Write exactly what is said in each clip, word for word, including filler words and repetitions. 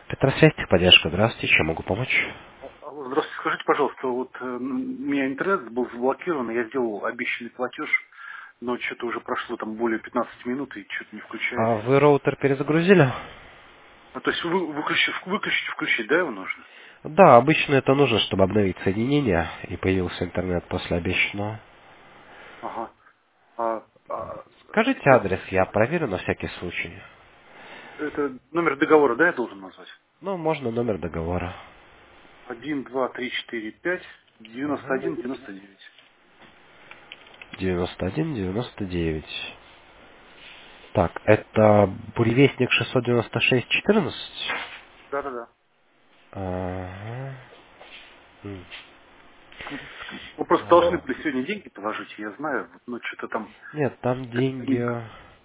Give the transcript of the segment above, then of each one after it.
Петросвязь, техподдержка. Здравствуйте, чем могу помочь? А- Алло, здравствуйте, скажите, пожалуйста, вот э, м, у меня интернет был заблокирован, я сделал обещанный платеж, но что-то уже прошло там более пятнадцати минут и что-то не А включается. вы роутер перезагрузили? А, то есть вы, выключить, выключить, включить, да, его нужно? Да, обычно это нужно, чтобы обновить соединение и появился интернет после обещанного. Ага. А, а, Скажите это, адрес, я проверю на всякий случай. это номер договора, да, я должен назвать? Ну, можно номер договора. Один, два, три, четыре, пять, девяносто Ага. один, девяносто девять. девяносто один девяносто девять. Так, это буревестник шестьсот девяносто шесть четырнадцать? Да-да-да. Ага. М. Мгм. Вы просто должны А, были сегодня деньги положить, я знаю, вот, ну что-то там Нет, там как-то деньги не-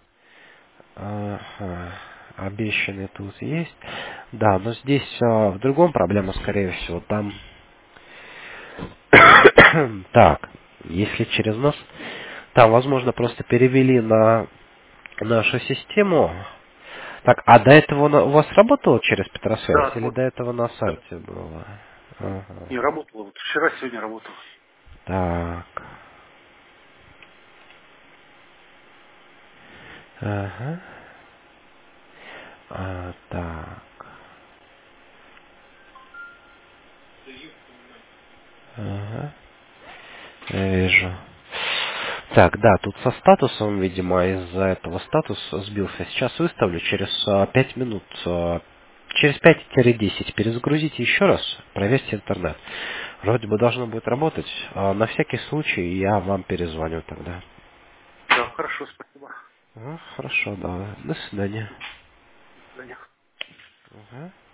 ага, обещанные тут есть. Да, но здесь а, в другом проблема, скорее всего. Там так, если через нас, там, возможно, просто перевели на нашу систему. Так, а до этого на- у вас работало через Петросвязь Да, или вот, до этого на да. сайте было? Не Ага. работала, вот вчера, сегодня работала. Так. Ага. А, так. Ага. Я вижу. Так, да, тут со статусом, видимо, из-за этого статус сбился. Сейчас выставлю через а, пять минут. а, Через пять-десять перезагрузите еще раз, проверьте интернет. Вроде бы должно будет работать. А на всякий случай я вам перезвоню тогда. Да, хорошо, спасибо. А, хорошо, да. До свидания. До свидания. Ага.